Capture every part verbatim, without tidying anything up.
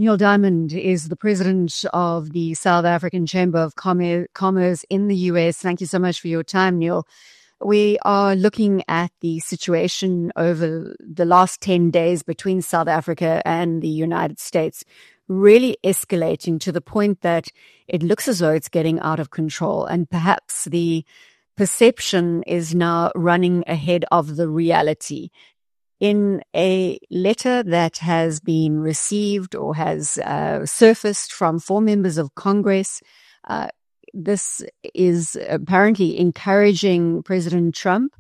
Neil Diamond is the president of the South African Chamber of Commerce in the U S. Thank you so much for your time, Neil. We are looking at the situation over the last ten days between South Africa and the United States, really escalating to the point that it looks as though it's getting out of control. And perhaps the perception is now running ahead of the reality. In a letter that has been received or has uh, surfaced from four members of Congress, uh, this is apparently encouraging President Trump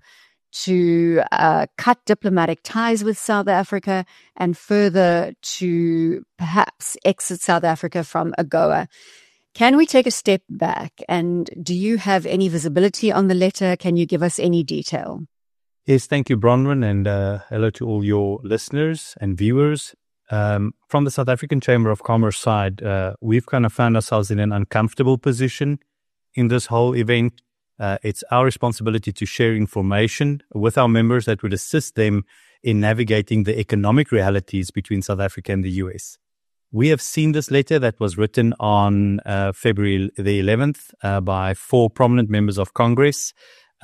to uh, cut diplomatic ties with South Africa and further to perhaps exit South Africa from AGOA. Can we take a step back? And do you have any visibility on the letter? Can you give us any detail? Yes, thank you, Bronwyn, and uh, hello to all your listeners and viewers. Um, from the South African Chamber of Commerce side, uh, we've kind of found ourselves in an uncomfortable position in this whole event. Uh, it's our responsibility to share information with our members that would assist them in navigating the economic realities between South Africa and the U S. We have seen this letter that was written on uh, February the eleventh uh, by four prominent members of Congress.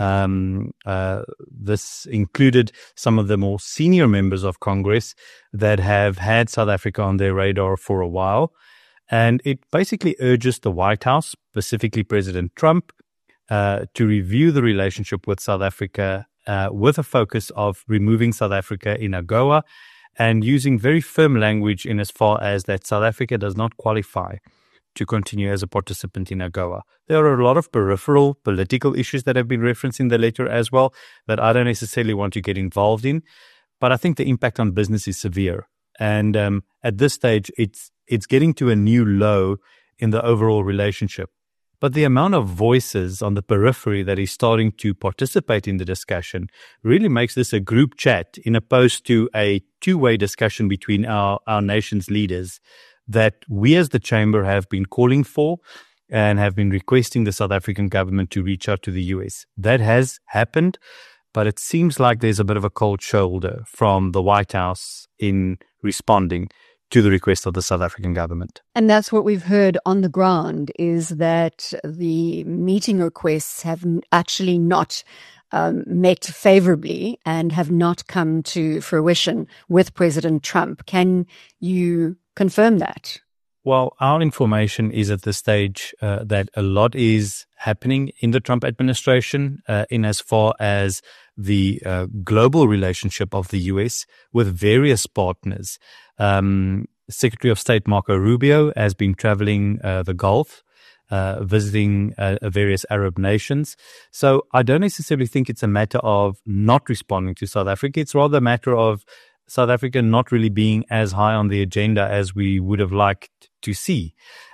Um, uh, this included some of the more senior members of Congress that have had South Africa on their radar for a while. And it basically urges the White House, specifically President Trump, uh, to review the relationship with South Africa uh, with a focus of removing South Africa in AGOA and using very firm language in as far as that South Africa does not qualify to continue as a participant in AGOA. There are a lot of peripheral political issues that have been referenced in the letter as well that I don't necessarily want to get involved in, but I think the impact on business is severe. And um, at this stage, it's it's getting to a new low in the overall relationship. But the amount of voices on the periphery that is starting to participate in the discussion really makes this a group chat in opposed to a two-way discussion between our, our nation's leaders that we as the Chamber have been calling for and have been requesting the South African government to reach out to the U S. That has happened, but it seems like there's a bit of a cold shoulder from the White House in responding to the request of the South African government. And that's what we've heard on the ground, is that the meeting requests have actually not um, met favorably and have not come to fruition with President Trump. Can you confirm that? Well, our information is at this stage uh, that a lot is happening in the Trump administration uh, in as far as the uh, global relationship of the U S with various partners. Um, Secretary of State Marco Rubio has been traveling uh, the Gulf, uh, visiting uh, various Arab nations. So I don't necessarily think it's a matter of not responding to South Africa. It's rather a matter of South Africa not really being as high on the agenda as we would have liked to see.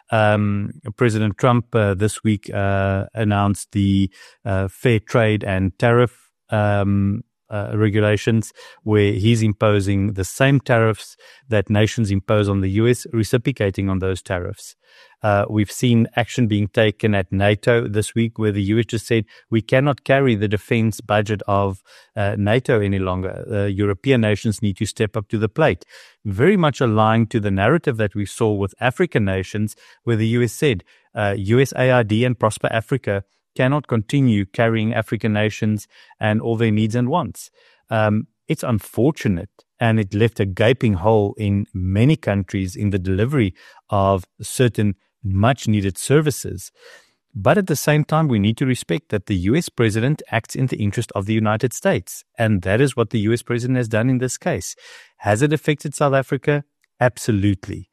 Um, President Trump uh, this week uh, announced the uh, fair trade and tariff um, uh, regulations, where he's imposing the same tariffs that nations impose on the U S, reciprocating on those tariffs. Uh, we've seen action being taken at NATO this week, where the U S just said we cannot carry the defense budget of uh, NATO any longer. Uh, European nations need to step up to the plate. Very much aligned to the narrative that we saw with African nations, where the U S said uh, U S A I D and Prosper Africa cannot continue carrying African nations and all their needs and wants. Um, it's unfortunate, and it left a gaping hole in many countries in the delivery of certain much-needed services. But at the same time, we need to respect that the U S president acts in the interest of the United States, and that is what the U S president has done in this case. Has it affected South Africa? Absolutely.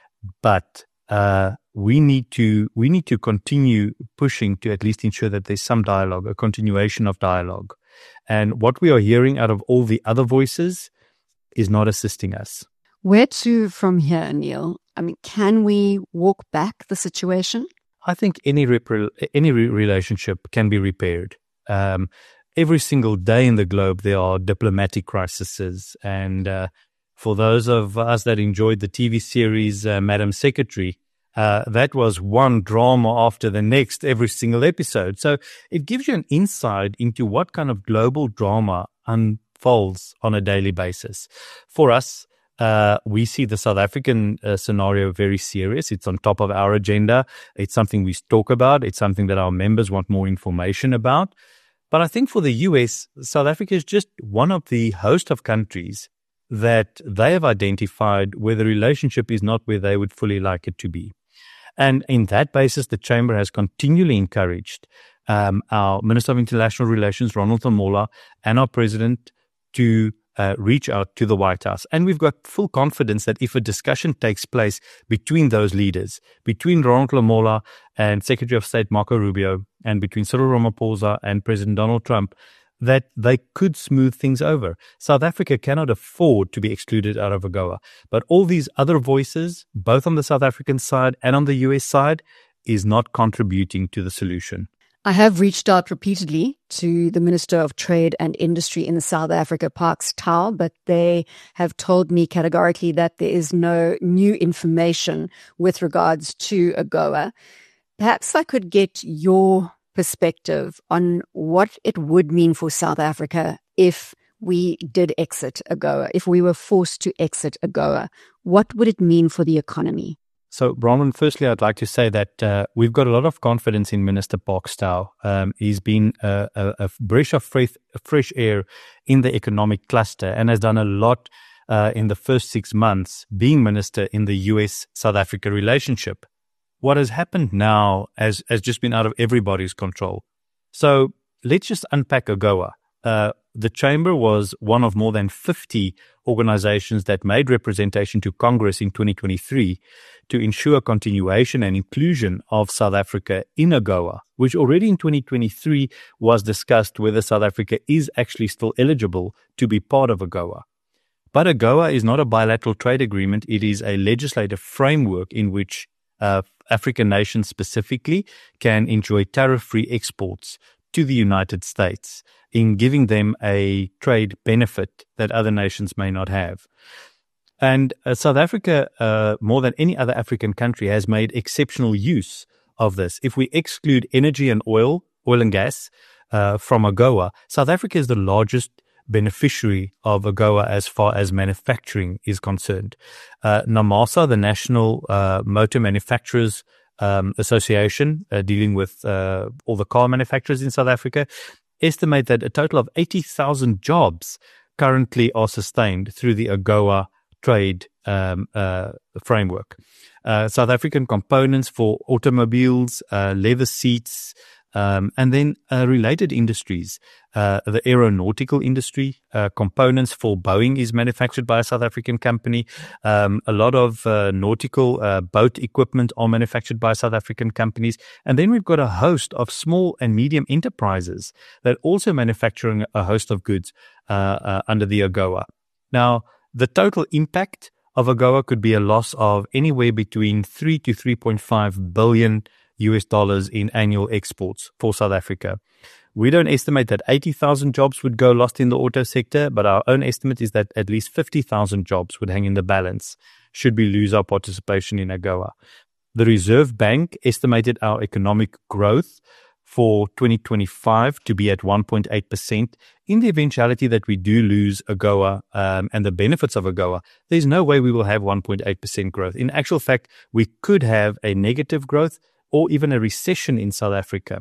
But uh, we need to we need to continue pushing to at least ensure that there's some dialogue, a continuation of dialogue. And what we are hearing out of all the other voices is not assisting us. Where to from here, Neil? I mean, can we walk back the situation? I think any rep- any re- relationship can be repaired. Um, every single day in the globe, there are diplomatic crises. And uh, for those of us that enjoyed the T V series uh, Madam Secretary, uh, that was one drama after the next every single episode. So it gives you an insight into what kind of global drama unfolds on a daily basis. For us, Uh, we see the South African uh, scenario very serious. It's on top of our agenda. It's something we talk about. It's something that our members want more information about. But I think for the U S, South Africa is just one of the host of countries that they have identified where the relationship is not where they would fully like it to be. And in that basis, the Chamber has continually encouraged um, our Minister of International Relations, Ronald Lamola, and our President to uh, reach out to the White House. And we've got full confidence that if a discussion takes place between those leaders, between Ronald Lamola and Secretary of State Marco Rubio, and between Cyril Ramaphosa and President Donald Trump, that they could smooth things over. South Africa cannot afford to be excluded out of AGOA. But all these other voices, both on the South African side and on the U S side, is not contributing to the solution. I have reached out repeatedly to the Minister of Trade and Industry in South Africa, Parks Tau, but they have told me categorically that there is no new information with regards to AGOA. Perhaps I could get your perspective on what it would mean for South Africa if we did exit AGOA, if we were forced to exit AGOA. What would it mean for the economy? So, Bronwyn, firstly, I'd like to say that uh, we've got a lot of confidence in Minister Parks Tau. Um, he's been a, a, a breath of fresh, fresh air in the economic cluster and has done a lot uh, in the first six months being minister in the U S South Africa relationship. What has happened now has, has just been out of everybody's control. So let's just unpack AGOA. Uh, the Chamber was one of more than fifty organizations that made representation to Congress in twenty twenty-three to ensure continuation and inclusion of South Africa in AGOA, which already in twenty twenty-three was discussed whether South Africa is actually still eligible to be part of AGOA. But AGOA is not a bilateral trade agreement. It is a legislative framework in which uh, African nations specifically can enjoy tariff-free exports to the United States in giving them a trade benefit that other nations may not have. And uh, South Africa, uh, more than any other African country, has made exceptional use of this. If we exclude energy and oil, oil and gas uh, from AGOA, South Africa is the largest beneficiary of AGOA as far as manufacturing is concerned. Uh, NAMASA, the National uh, Motor Manufacturers um, Association, uh, dealing with uh, all the car manufacturers in South Africa, estimate that a total of eighty thousand jobs currently are sustained through the AGOA trade um, uh, framework. Uh, South African components for automobiles, uh, leather seats, Um, and then uh, related industries, uh, the aeronautical industry, uh, components for Boeing is manufactured by a South African company. Um, a lot of uh, nautical uh, boat equipment are manufactured by South African companies. And then we've got a host of small and medium enterprises that also manufacturing a host of goods uh, uh, under the AGOA. Now, the total impact of AGOA could be a loss of anywhere between three to three point five billion U S dollars in annual exports for South Africa. We don't estimate that eighty thousand jobs would go lost in the auto sector, but our own estimate is that at least fifty thousand jobs would hang in the balance should we lose our participation in AGOA. The Reserve Bank estimated our economic growth for twenty twenty-five to be at one point eight percent. In the eventuality that we do lose AGOA um, and the benefits of AGOA, there's no way we will have one point eight percent growth. In actual fact, we could have a negative growth or even a recession in South Africa.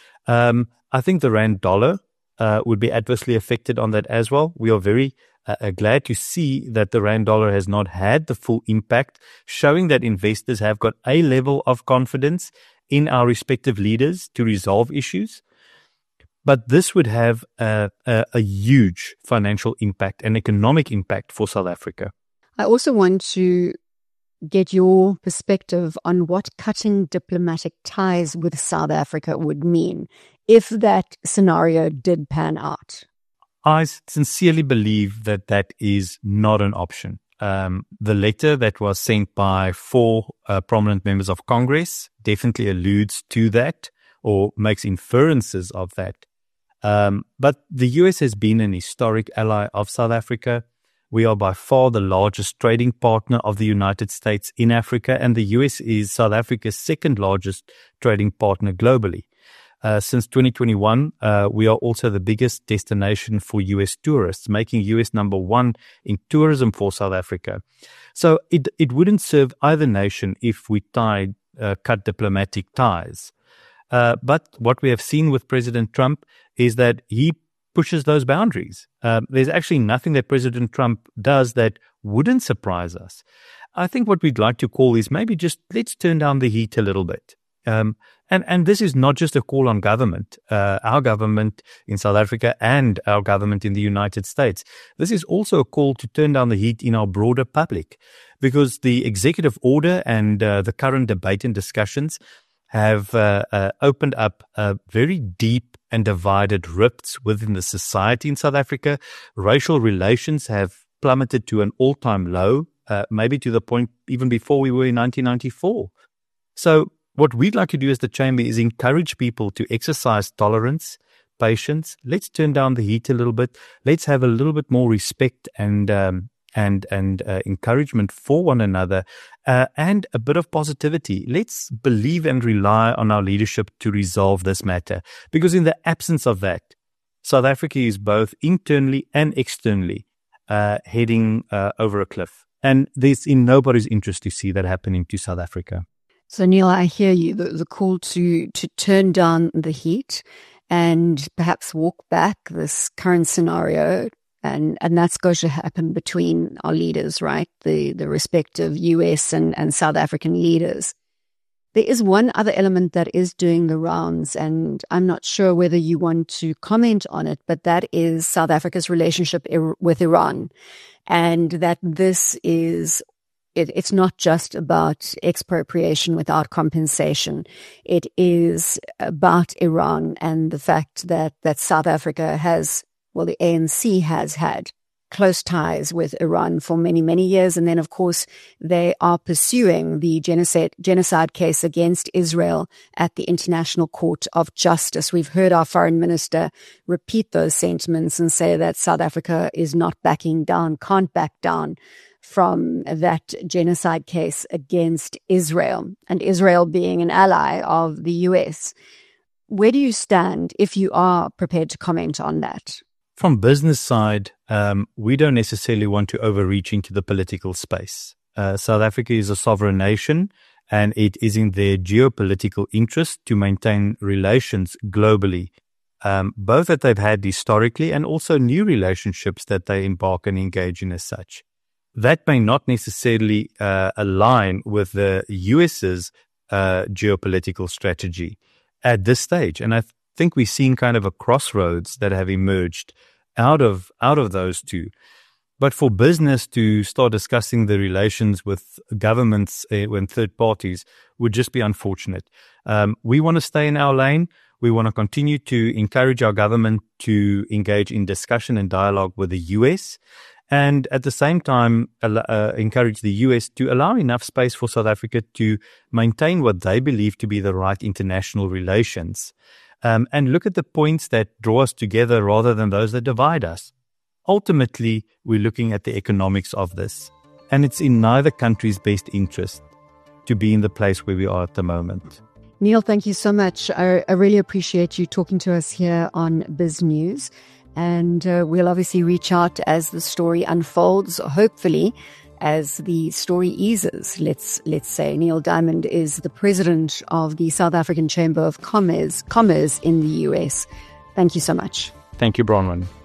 Um, I think the rand dollar uh, would be adversely affected on that as well. We are very uh, glad to see that the rand dollar has not had the full impact, showing that investors have got a level of confidence in our respective leaders to resolve issues. But this would have a, a, a huge financial impact and economic impact for South Africa. I also want to get your perspective on what cutting diplomatic ties with South Africa would mean if that scenario did pan out. I sincerely believe that that is not an option. Um, the letter that was sent by four uh, prominent members of Congress definitely alludes to that or makes inferences of that. Um, but the U S has been an historic ally of South Africa. We are by far the largest trading partner of the United States in Africa, and the U S is South Africa's second largest trading partner globally. Uh, since twenty twenty-one, uh, we are also the biggest destination for U S tourists, making U S number one in tourism for South Africa. So it it wouldn't serve either nation if we tied, uh, cut diplomatic ties. Uh, but what we have seen with President Trump is that he pushes those boundaries. Um, there's actually nothing that President Trump does that wouldn't surprise us. I think what we'd like to call is maybe just let's turn down the heat a little bit. Um, and, and this is not just a call on government, uh, our government in South Africa and our government in the United States. This is also a call to turn down the heat in our broader public, because the executive order and uh, the current debate and discussions have uh, uh, opened up uh, very deep and divided rifts within the society in South Africa. Racial relations have plummeted to an all-time low, uh, maybe to the point even before we were in nineteen ninety-four. So what we'd like to do as the Chamber is encourage people to exercise tolerance, patience. Let's turn down the heat a little bit. Let's have a little bit more respect and um, and and uh, encouragement for one another, uh, and a bit of positivity. Let's believe and rely on our leadership to resolve this matter, because in the absence of that, South Africa is both internally and externally uh, heading uh, over a cliff. And there's in nobody's interest to see that happening to South Africa. So, Neil, I hear you, the, the call to, to turn down the heat and perhaps walk back this current scenario. And, and that's going to happen between our leaders, right? The, the respective U S and, and South African leaders. There is one other element that is doing the rounds, and I'm not sure whether you want to comment on it, but that is South Africa's relationship with Iran. And that this is It, it's not just about expropriation without compensation. It is about Iran and the fact that, that South Africa has, well, the A N C has had close ties with Iran for many, many years. And then, of course, they are pursuing the genocide, genocide case against Israel at the International Court of Justice. We've heard our foreign minister repeat those sentiments and say that South Africa is not backing down, can't back down from that genocide case against Israel, and Israel being an ally of the U S. Where do you stand if you are prepared to comment on that? From business side, um, we don't necessarily want to overreach into the political space. Uh, South Africa is a sovereign nation, and it is in their geopolitical interest to maintain relations globally, um, both that they've had historically and also new relationships that they embark and engage in as such. That may not necessarily uh, align with the U S's uh, geopolitical strategy at this stage. And I th- think we're seeing kind of a crossroads that have emerged out of out of those two. But for business to start discussing the relations with governments uh, and third parties would just be unfortunate. Um, we want to stay in our lane. We want to continue to encourage our government to engage in discussion and dialogue with the U S, and at the same time uh, encourage the U S to allow enough space for South Africa to maintain what they believe to be the right international relations, um, and look at the points that draw us together rather than those that divide us. Ultimately, we're looking at the economics of this, and it's in neither country's best interest to be in the place where we are at the moment. Neil, thank you so much. I, I really appreciate you talking to us here on Biz News. And uh, we'll obviously reach out as the story unfolds, hopefully as the story eases. Let's let's say Neil Diamond is the president of the South African Chamber of Commerce, Commerce in the U S. Thank you so much. Thank you, Bronwyn.